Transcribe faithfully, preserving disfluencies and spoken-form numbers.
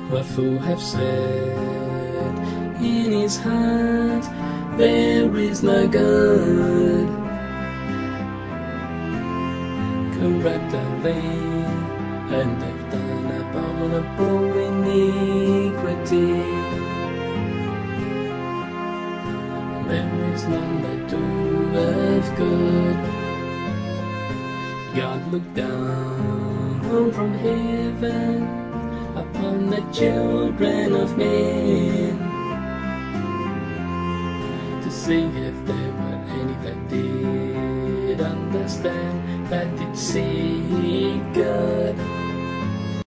What fool have said in his heart there is no good? Corruptly, and they've done abominable iniquity. There is none that doeth good. God looked down from heaven upon the children of men to see if there were any that did understand, that did seek God.